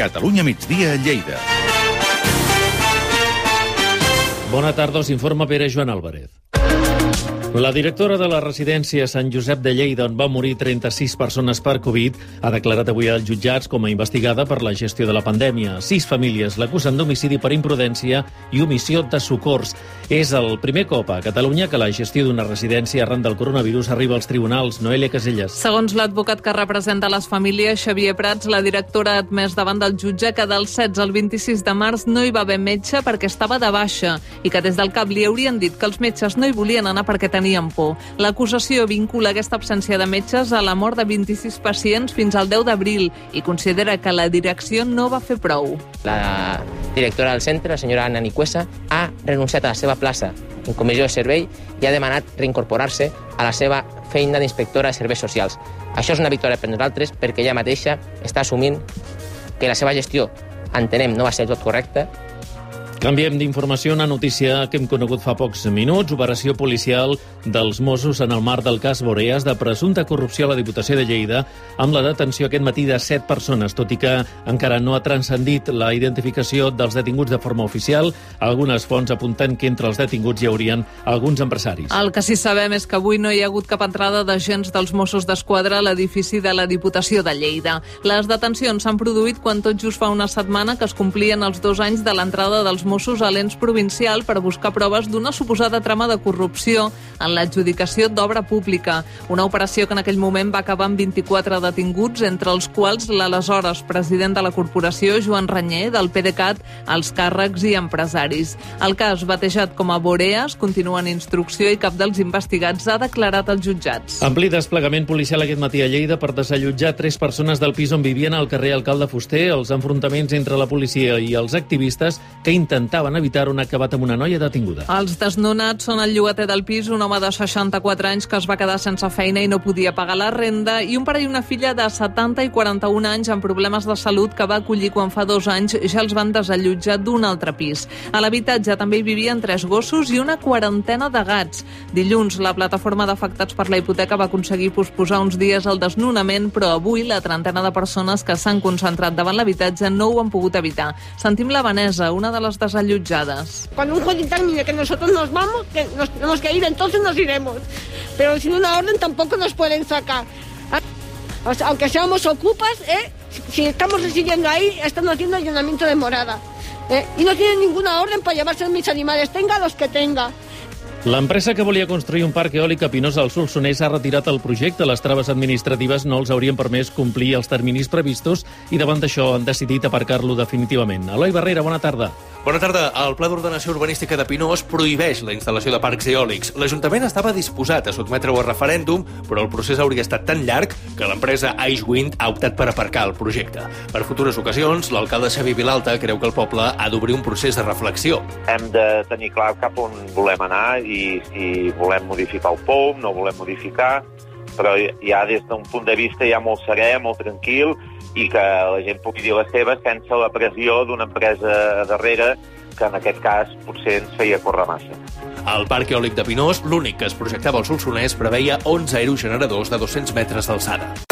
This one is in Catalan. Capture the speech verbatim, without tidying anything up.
Catalunya migdia a Lleida. Bona tarda, us informa Pere Joan Álvarez. La directora de la residència Sant Josep de Lleida, on va morir trenta-sis persones per Covid, ha declarat avui als jutjats com a investigada per la gestió de la pandèmia. Sis famílies l'acusen d'homicidi per imprudència i omissió de socors. És el primer cop a Catalunya que la gestió d'una residència arran del coronavirus arriba als tribunals. Noelia Casellas. Segons l'advocat que representa les famílies, Xavier Prats, la directora ha admès davant del jutge que del setze al vint-i-sis de març no hi va haver metge perquè estava de baixa i que des del C A P li haurien dit que els metges no hi volien anar perquè tenien por. L'acusació vincula aquesta absència de metges a la mort de vint-i-sis pacients fins al deu d'abril i considera que la direcció no va fer prou. La directora del centre, la senyora Anna Nicuesa, ha renunciat a la seva plaça en comissió de servei i ha demanat reincorporar-se a la seva feina d'inspectora de serveis socials. Això és una victòria per nosaltres perquè ella mateixa està assumint que la seva gestió, entenem, no va ser tot correcta. Canviem d'informació, una notícia que hem conegut fa pocs minuts. Operació policial dels Mossos en el marc del cas Boreas de presumpta corrupció a la Diputació de Lleida amb la detenció aquest matí de set persones, tot i que encara no ha transcendit la identificació dels detinguts de forma oficial. Algunes fonts apunten que entre els detinguts hi haurien alguns empresaris. El que sí sabem és que avui no hi ha hagut cap entrada d'agents dels Mossos d'Esquadra a l'edifici de la Diputació de Lleida. Les detencions s'han produït quan tot just fa una setmana que es complien els dos anys de l'entrada dels Mossos a l'ens provincial per buscar proves d'una suposada trama de corrupció en l'adjudicació d'obra pública. Una operació que en aquell moment va acabar amb vint-i-quatre detinguts, entre els quals l'aleshores president de la corporació, Joan Ranyer, del PDeCAT, els càrrecs i empresaris. El cas, batejat com a Boreas, continua en instrucció i cap dels investigats ha declarat als jutjats. Ampli desplegament policial aquest matí a Lleida per desallotjar tres persones del pis on vivien al carrer Alcalde Fuster. Els enfrontaments entre la policia i els activistes que intentaven evitar un acabat amb una noia detinguda. Els desnonats són el llogater del pis, un home de seixanta-quatre anys que es va quedar sense feina i no podia pagar la renda, i un pare i una filla de setanta i quaranta-un anys amb problemes de salut que va acollir quan fa dos anys ja els van desallotjar d'un altre pis. A l'habitatge també hi vivien tres gossos i una quarantena de gats. Dilluns, la plataforma d'afectats per la hipoteca va aconseguir posposar uns dies el desnonament, però avui la trentena de persones que s'han concentrat davant l'habitatge no ho han pogut evitar. Sentim la Vanessa, una de les desallotjades. Cuando un juez determine que nosotros nos vamos, que nos tenemos que ir, entonces nos iremos. Pero sin una orden tampoco nos pueden sacar. O sea, aunque seamos ocupas, ¿eh? Si estamos residiendo ahí, están haciendo allanamiento de morada. ¿eh? Y no tienen ninguna orden para llevarse mis animales, tenga los que tenga. L'empresa que volia construir un parc eòlic a Pinós al Solsonès ha retirat el projecte. Les traves administratives no els haurien permès complir els terminis previstos i davant d'això han decidit aparcar-lo definitivament. Eloi Barrera, bona tarda. Bona tarda. El Pla d'Ordenació Urbanística de Pinós prohibeix la instal·lació de parcs eòlics. L'Ajuntament estava disposat a sotmetre-ho a referèndum, però el procés hauria estat tan llarg que l'empresa Icewind ha optat per aparcar el projecte. Per futures ocasions, l'alcalde Xavi Vilalta creu que el poble ha d'obrir un procés de reflexió. Hem de tenir clar cap on volem anar i si volem modificar el P O M, no volem modificar, però ja des d'un punt de vista ja molt serè, molt tranquil, i que la gent pugui dir la seva sense la pressió d'una empresa darrere que en aquest cas potser ens feia córrer massa. El parc eòlic de Pinós, l'únic que es projectava al Solsonès, preveia onze aerogeneradors de dos-cents metres d'alçada.